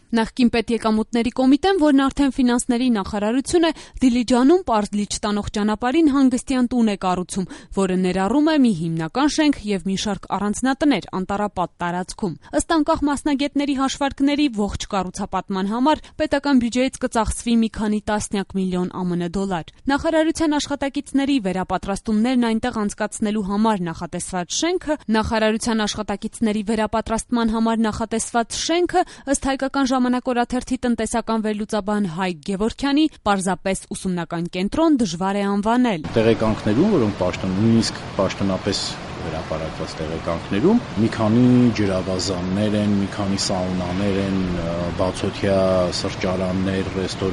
Նախկին պետեկամուտների կոմիտեն, որն արդեն ֆինանսների նախարարություն է, Դիլիջանում պարզլիճ տանող ճանապարհին հանգստյան տուն է կառուցում, որը ներառում է մի հիմնական շենք եւ մի շարք առանձնատներ անտառապատ տարածքում։ Ըստ անկախ մասնագետների հաշվարկների, ողջ կառուցապատման համար պետական բյուջեից կծախսվի մի քանի տասնյակ միլիոն ԱՄՆ դոլար։ Նախարարության աշխատակիցների վերապատրաստումներն այնտեղ անցկացնելու համար նախատեսված շենքը, ըստ Հայկական ժամանակ օրաթերթի տնտեսական վերլուծաբան Հայկ Գևորգյանի, պարզապես ուսումնական կենտրոն դժվար է անվանել։ Տեղեկանքներում, որոնք նույնիսկ պաշտոնապես վերապարակված տեղեկանքներում, մի քանի ջրավազաններ են, մի քանի սաունաներ են, բացօթյա սրճարաններ,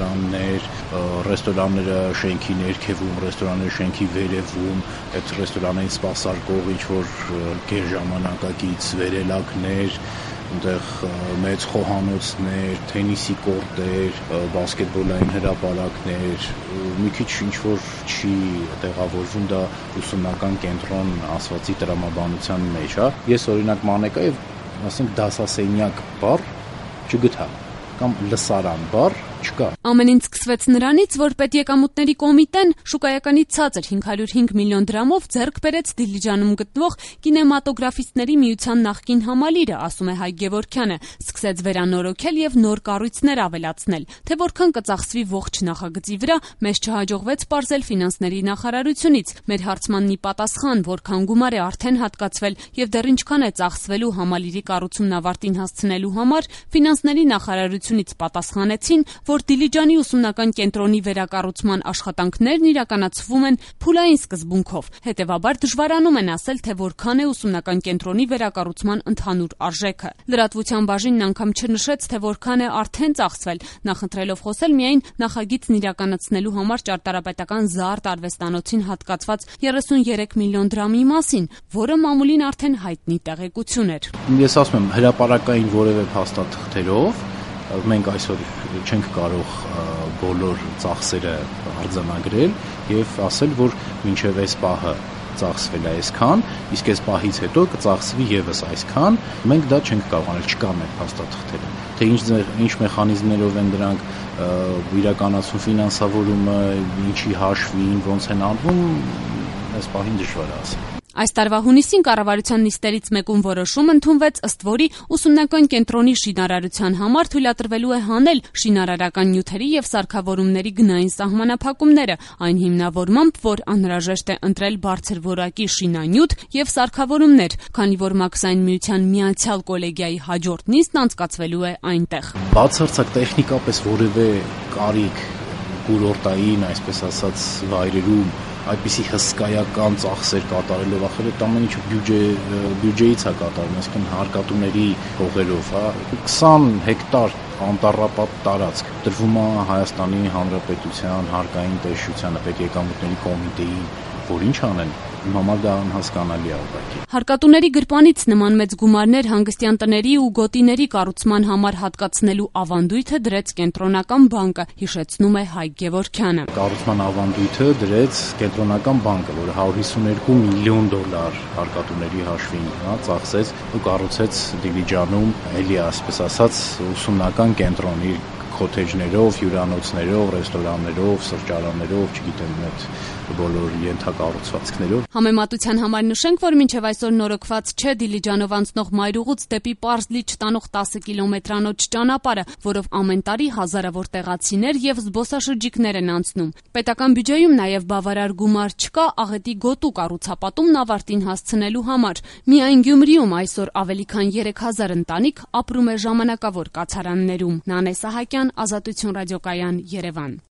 ռեստորանները շենքի ներքևում, ռեստորանները շենքի վերևում, այդ ռեստորանային սպասարկող ինչ-որ գերժամանակակից վերելակներ, այնտեղ մեծ խոհանոցներ, թենիսի կորտեր, բասկետբոլային հրապարակներ, մի քիչ ինչ-որ չի տեղավորվում դա ուսումնական կենտրոն ասվածի տրամաբանության մեջ, հա։ Ես օրինակ մանեկա եւ ասենք դասասենյակ բառ չգտա կամ լսարան բառ չկա։ Ամեն ինչ սկսվեց նրանից, որ պետեկամուտների կոմիտեն շուկայականից ցածր 505 միլիոն դրամով ձեռք բերեց Դիլիջանում գտնվող կինեմատոգրաֆիստների միության նախկին համալիրը, ասում է Հայկ Գևորգյանը, սկսեց վերանորոգել եւ նոր կառույցներ ավելացնել։ Թե որքան կծախսվի ողջ նախագծի վրա, մեզ չհաջողվեց պարզել ֆինանսների նախարարությունից։ Մեր հարցմանն ի պատասխան, որքան գումար է արդեն հատկացվել եւ դեռ ինչքան է ծախսվելու համալիրի կառուցումն ավարտին հասցնելու համար, ֆինանսների նախարարությունից պատասխանեցին, որ Դիլիջանի ուսումնական կենտրոնի վերակառուցման աշխատանքներն իրականացվում են փուլային սկզբունքով, հետևաբար դժվարանում են ասել, թե որքան է ուսումնական կենտրոնի վերակառուցման ընդհանուր արժեքը։ Լրատվության բաժինն անգամ չնշեց, թե որքան է արդեն ծախսվել, նախընտրելով խոսել միայն նախագիծն իրականացնելու համար ճարտարապետական Զարդ արվեստանոցին հատկացված 33 միլիոն դրամի մասին, որը մամուլին արդեն հայտնի տեղեկություն էր։ Ես ասում եմ, հրապարակային որևէ փաստաթղթերով մենք այսօր չենք կարող բոլոր ծախսերը արձանագրել եւ ասել, որ մինչեւ այս պահը ծախսվել է այսքան, իսկ այս պահից հետո կծախսվի եւս այսքան, մենք դա չենք կարող անել, չկան այդ փաստաթղթերը։ Թե ինչ մեխանիզմներով են դրանք իրականացում ֆինանսավորումը, ինչի հաշվին, ոնց են անվում, այս պահին դժվար է ասել։ Այս տարվա հունիսին կառավարության նիստերից մեկում որոշում ընդունվեց, ըստ որի ուսումնական կենտրոնի շինարարության համար թույլատրվելու է հանել շինարարական նյութերի եւ սարքավորումների գնային սահմանափակումները, այն հիմնավորմամբ, որ անհրաժեշտ է ընտրել բարձր որակի շինանյութ եւ սարքավորումներ, քանի որ Մաքսային միության միացյալ կոլեգիայի հաջորդ նիստն անցկացվելու է այնտեղ։ Բացարձակ տեխնիկապես որևէ կարիք կուրորտային, այսպես ասած, վայրերում այդպիսի հսկայական ծախսեր կատարելով, ախր այդ ամեն ինչը բյուջեից է կատարվում, այսինքն հարկատուների հողերով, հա, 20 հեկտար անտառապատ տարածք տրվում է Հայաստանի Հանրապետության հարկային տեսչությանը, պետեկամուտների կոմիտեին, որ ինչ անեն, իմ համար դա անհասկանալի է ուղղակի։ Հարկատուների գրպանից նման մեծ գումարներ հանգստյան տների ու գոտիների կառուցման համար հատկացնելու ավանդույթը դրեց Կենտրոնական բանկը, հիշեցնում է Հայկ Գևորգյանը։ Կառուցման ավանդույթը դրեց Կենտրոնական բանկը, որը 152 միլիոն դոլար հարկատուների հաշվին ծախսեց ու կառուցեց Դիլիջանում, էլի ասպես ասած, ուսումնական կենտրոն իր քոթեջներով, հյուրանոցներով, ռեստորաններով, սրճարաններով, չգիտեմ, այդ բոլոր ենթակառուցվածքներով։ Համեմատության համար նշենք, որ մինչև այսօր նորոգված չէ Դիլիջանով անցնող Մայրուղուց դեպի Պարզլիճ տանող 10 կիլոմետրանոց ճանապարհը, որով ամեն տարի հազարավոր տեղացիներ եւ զբոսաշրջիկներ են անցնում։ Պետական բյուջեում նաեւ բավարար գումար չկա աղետի գոտու կառուցապատումն ավարտին հասցնելու համար։ Միայն Գյումրիում այսօր ավելի քան 3000 ընտանիք ապրում է ժամանակավոր կացարաններում։ Նանե Սահակյան, Ազատություն ռադիոկայան, Երևան։